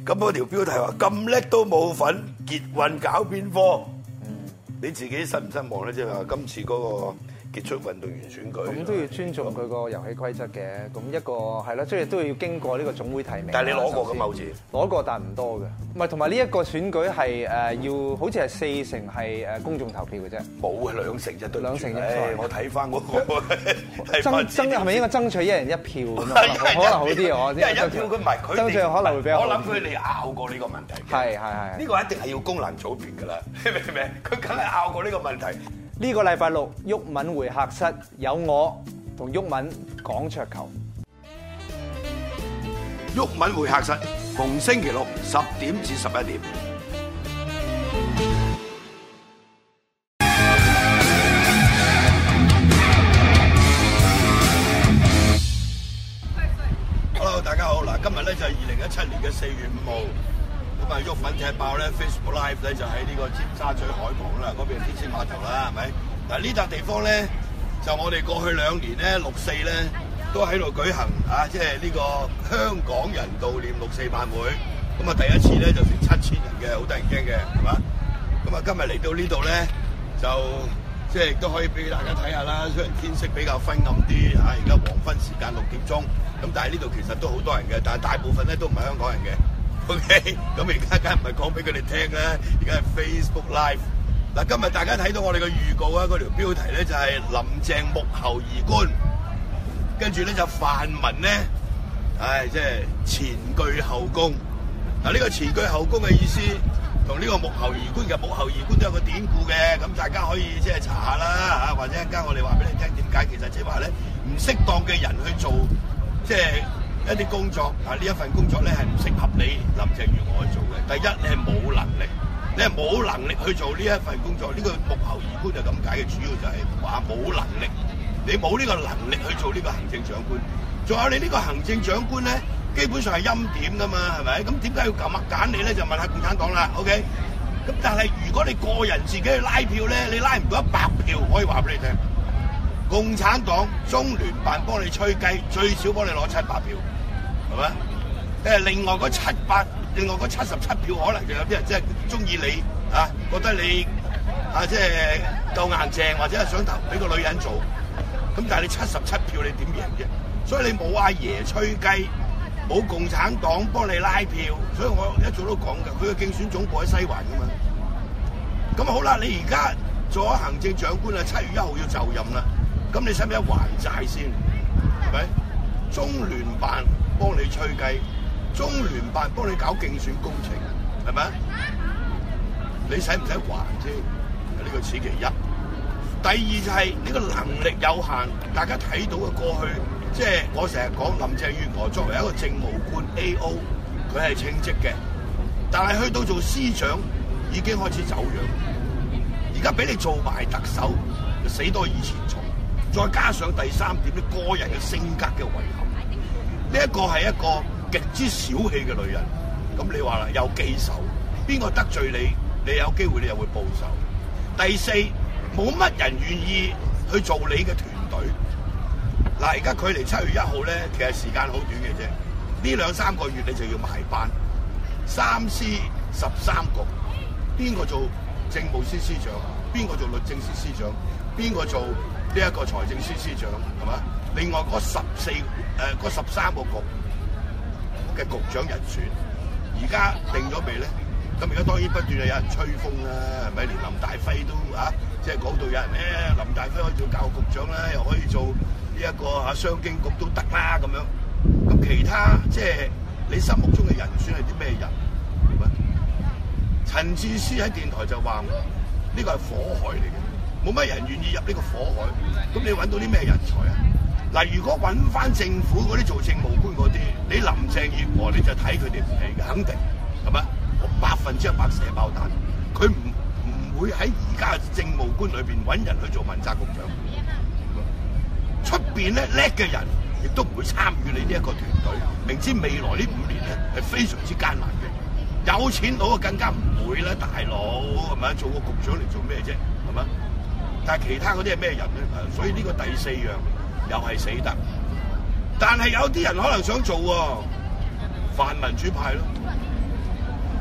咁嗰條標題話咁叻都冇份，傑運搞邊科？你自己失唔失望咧？即係話今次嗰個傑出運動員選舉， 咁都要尊重佢個遊戲規則嘅。咁一個係啦，即係都要經過呢個總會提名。 但係你攞過㗎嘛？好似攞過，但係唔多嘅。唔係，同埋呢一個選舉係要好似係40%係公眾投票嘅啫。 冇係2成啫，對 2成啫。 我睇翻嗰個係咪應該爭取1人1票咁啊？可能好啲啊！ 一人1票佢唔係佢爭取可能會比較好。 我諗佢哋拗過呢個問題。 係。呢個一定係要功能組別㗎啦，你明唔明？佢梗係拗過呢個問題。 呢個禮拜六，毓民會客室有我同毓民講桌球。 毓民會客室逢星期六10點至11點。Hello， 大家好嗱，今日咧就係2017年嘅4月5號。咁啊，毓民踢爆咧 Facebook Live 咧就喺呢個尖沙咀海旁啦，嗰邊係天星碼頭啦，係咪？嗱呢笪地方咧就我哋過去2年咧6四咧都喺度舉行啊，即係呢個香港人悼念6四晚會。咁啊第一次咧就成7000人嘅，好得人驚嘅，係嘛？咁啊今日嚟到呢度咧就即係亦都可以俾大家睇下啦。雖然天色比較昏暗啲嚇，而家黃昏時間6點鐘，咁但係呢度其實都好多人嘅，但係大部分咧都唔係香港人嘅。OK， 咁而家梗係唔係講俾佢哋聽啦，而家係 Facebook Live。嗱，今日大家睇到我哋嘅預告啊，嗰條標題咧就係林鄭幕後移官，跟住咧就泛民咧，即係前倨後恭。嗱，呢個前倨後恭嘅意思，同呢個幕後移官嘅幕後移官都有個典故嘅，咁大家可以即係查下啦嚇，或者一陣間我哋話俾你聽點解，其實即係話咧唔適當嘅人去做，即係一啲工作啊！呢一份工作咧係唔適合你林鄭月娥去做嘅。第一，你係冇能力，你係冇能力去做呢一份工作。呢個幕後移官就咁解嘅，主要就係話冇能力，你冇呢個能力去做呢個行政長官。仲有你呢個行政長官咧，基本上係欽點噶嘛，係咪？咁點解要揀你咧？就問下共產黨啦。OK， 咁但係如果你個人自己去拉票咧，你拉唔到100票，可以話俾你聽，共產黨、中聯辦幫你吹雞，最少幫你攞700票。係咪？另外嗰77票，可能就有啲人真係中意你啊，覺得你啊即係夠硬正，或者係想投俾個女人做。咁但係你77票，你點贏啫？所以你冇阿爺吹雞，冇共產黨幫你拉票。所以我一早都講㗎，佢嘅競選總部喺西環㗎嘛。咁好啦，你而家做咗行政長官啦，7月1號要就任啦。咁你使唔使還債先？係咪？中聯辦幫你吹雞，中聯辦幫你搞競選工程，係咪？你使唔使還啫？呢個此其一。第二就係呢個能力有限，大家睇到嘅過去，即係我成日講林鄭月娥作為一個政務官 AO， 佢係稱職嘅，但係去到做司長已經開始走樣。而家俾你做埋特首，就死多以前重。再加上第三點，你個人嘅性格嘅遺憾。呢一個係一個極之小氣嘅女人，咁你話啦，有記仇，邊個得罪你，你有機會你又會報仇。第四，冇乜人願意去做你嘅團隊。嗱，而家距離7月1號咧，其實時間好短嘅啫，呢2-3個月你就要埋班。3司13局，邊個做政務司司長？邊個做律政司司長？邊個做呢一個財政司司長？係嘛？另外嗰13個局嘅局長人選，而家定咗未咧？咁而家當然不斷有人吹風啦，係咪？連林大輝都即係講到有人咧，林大輝可以做教育局長啦，又可以做呢一個商經局都得啦咁樣。咁其他即係你心目中嘅人選係啲咩人？係咪？陳智思喺電台就話呢個係火海嚟嘅，冇乜人願意入呢個火海。咁你揾到啲咩人才啊？嗱，如果揾翻政府嗰啲做政務官嗰啲，你林鄭月娥你就睇佢哋唔起嘅，肯定係咪？我100%射爆彈，佢唔會喺而家嘅政務官裏邊揾人去做問責局長。出邊咧叻嘅人，亦都唔會參與你呢一個團隊。明知未來呢5年咧係非常之艱難嘅，有錢佬啊更加唔會啦，大佬係咪？做個局長嚟做咩啫？係咪？但係其他嗰啲係咩人咧？所以呢個第4樣。又係死得，但係有啲人可能想做喎，泛民主派咯。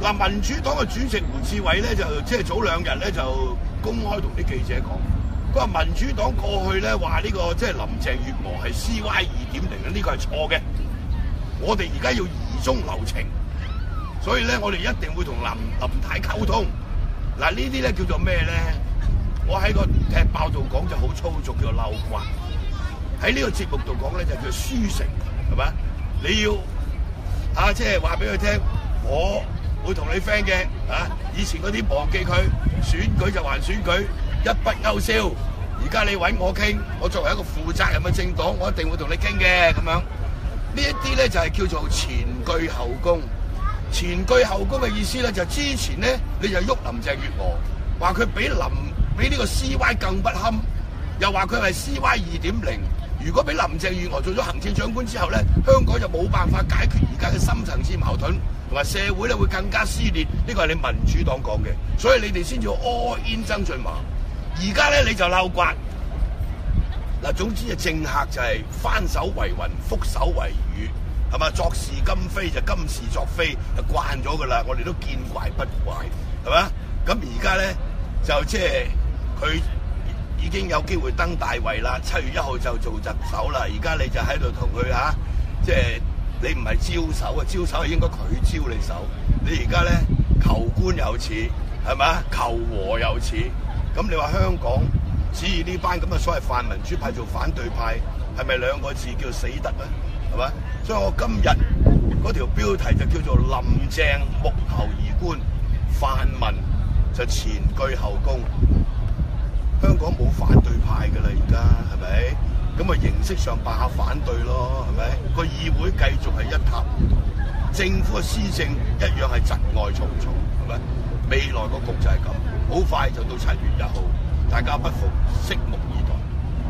嗱，民主黨嘅主席胡志偉咧就即係早2日咧就公開同啲記者講，佢話民主黨過去咧話呢個即係林鄭月娥係 CY 2.0咧，呢個係錯嘅。我哋而家要疑中留情，所以咧我哋一定會同林太溝通。嗱，呢啲咧叫做咩咧？我喺個踢爆度講就好粗俗，叫做嬲瓜。喺呢個節目度講咧就叫輸誠，係咪？你要即係話俾佢聽，我會同你 friend 嘅以前嗰啲忘記佢，選舉就還選舉，一筆勾銷。而家你揾我傾，我作為一個負責任嘅政黨，我一定會同你傾嘅咁樣。呢一啲咧就係叫做前句後功。前句後功嘅意思咧就之前咧你就喐林鄭月娥，話佢比呢個 CY 更不堪，又話佢係 CY 2.0。如果俾林鄭月娥做咗行政長官之後咧，香港就冇辦法解決而家嘅深層次矛盾，同埋社會咧會更加撕裂。呢個係你民主黨講嘅，所以你哋先至 all in 曾俊華。而家咧你就嬲刮。嗱，總之政客就係翻手為雲，覆手為雨，係嘛？作事今非就今是作非，就慣咗噶啦，我哋都見怪不怪，係嘛？咁而家咧就即係佢已經有機會登大位啦，7月1號就做特首啦。而家你就喺度同佢即係你唔係招手啊，招手係應該佢招你手。你而家咧求官有似，係嘛？求和有似。咁你話香港只以呢班咁嘅所謂泛民主派做反對派，係咪2個字叫死得咧？係嘛？所以我今日嗰條標題就叫做林鄭木頭兒官，泛民就前句後功。香港冇反對派㗎啦，而家係咪？咁啊形式上扮下反對咯，係咪？個議會繼續係一塌糊塗，政府嘅施政一樣係窒礙重重，係咪？未來個局就係咁，好快就到7月1號，大家不妨拭目以待。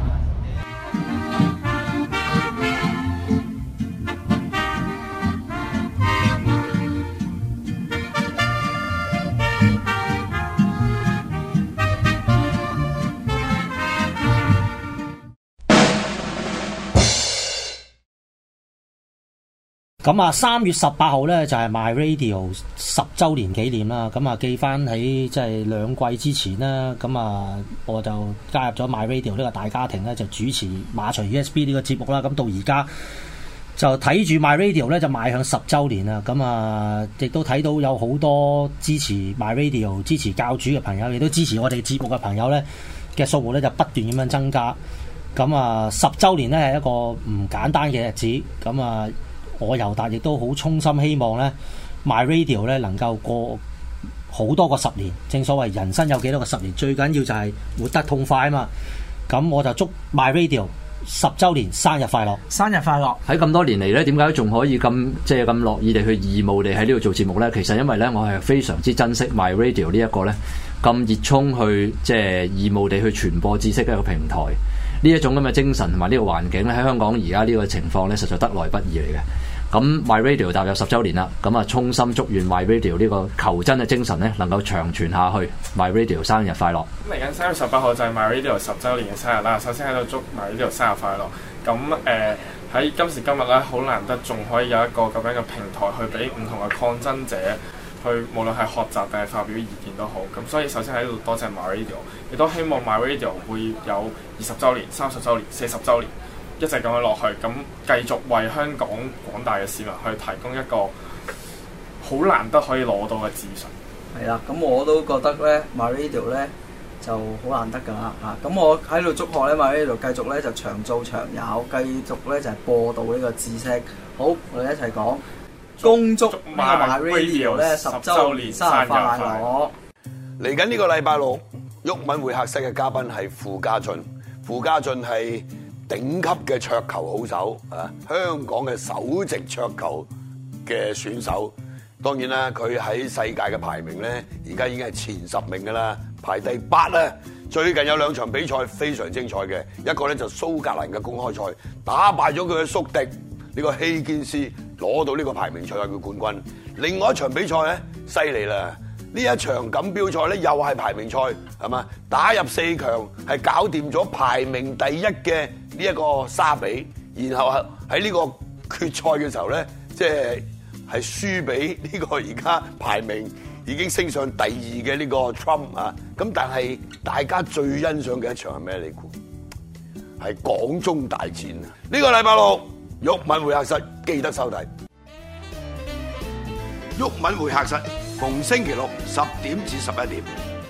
咁啊，3月18號咧就係 MyRadio 10週年紀念啦。咁啊，記翻喺即係2季之前啦。咁啊，我就加入咗 MyRadio 呢個大家庭咧，就主持馬場 USB 呢個節目啦。咁到而家就睇住 MyRadio 咧就邁向10週年啦。咁啊，亦都睇到有好多支持 MyRadio、支持教主嘅朋友，亦都支持我哋節目嘅朋友咧嘅數目咧就不斷咁樣增加。咁啊，10週年咧係一個唔簡單嘅日子。咁啊〜我尤達亦都好衷心希望咧 MyRadio 咧能夠過好多個10年，正所謂人生有幾多個10年，最緊要就係活得痛快啊嘛！咁我就祝 MyRadio 10週年生日快樂！ 生日快樂！ 喺咁多年嚟咧，點解仲可以咁即係咁樂意地去義務地喺呢度做節目咧？其實因為咧，我係非常之珍惜 MyRadio 呢一個咧咁熱衷去即係義務地去傳播知識嘅一個平台。呢一種咁嘅精神同埋呢個環境咧，喺香港而家呢個情況咧，實在得來不易嚟嘅。咁 MyRadio 踏入10週年啦，咁啊衷心祝願 MyRadio 呢個求真嘅精神咧，能夠長存下去。MyRadio 生日快樂！ 嚟緊3月18號就係 MyRadio 10週年嘅生日啦。首先喺度祝 MyRadio 生日快樂。咁喺今時今日咧，好難得仲可以有一個咁樣嘅平台去俾唔同嘅抗爭者去，無論係學習定係發表意見都好。咁所以首先喺度多謝 MyRadio，亦都希望 MyRadio 會有20週年、30週年、40週年。一直咁樣落去，咁繼續為香港廣大嘅市民去提供一個好難得可以攞到嘅資訊。 係啦，咁我都覺得咧 MyRadio 咧就好難得㗎啦嚇。咁我喺度祝賀咧 MyRadio 繼續咧就長做長有，繼續咧就係播到呢個知識。好，我哋一齊講，恭祝 MyRadio 咧10週年生日快樂！ 嚟緊呢個禮拜6，毓民會客室嘅嘉賓係傅家俊。傅家俊係頂級嘅桌球好手啊！香港嘅首席桌球嘅選手，當然啦，佢喺世界嘅排名咧，而家已經係前10名㗎啦，排第8啦。最近有2場比賽非常精彩嘅，一個咧就蘇格蘭嘅公開賽，打敗咗佢嘅宿敵呢個希堅斯，攞到呢個排名賽嘅冠軍。另外一場比賽咧，犀利啦！呢一場錦標賽咧，又係排名賽，係嘛？打入4強，係搞掂咗排名第1嘅呢一個沙比，然後喺呢個決賽嘅時候咧，即係係輸俾呢個而家排名已經升上第2嘅呢個 Trump 啊。咁但係大家最欣賞嘅一場係咩？你估係港中大戰啊！呢個禮拜六，毓民會客室記得收睇。毓民會客室逢星期六10點至11點。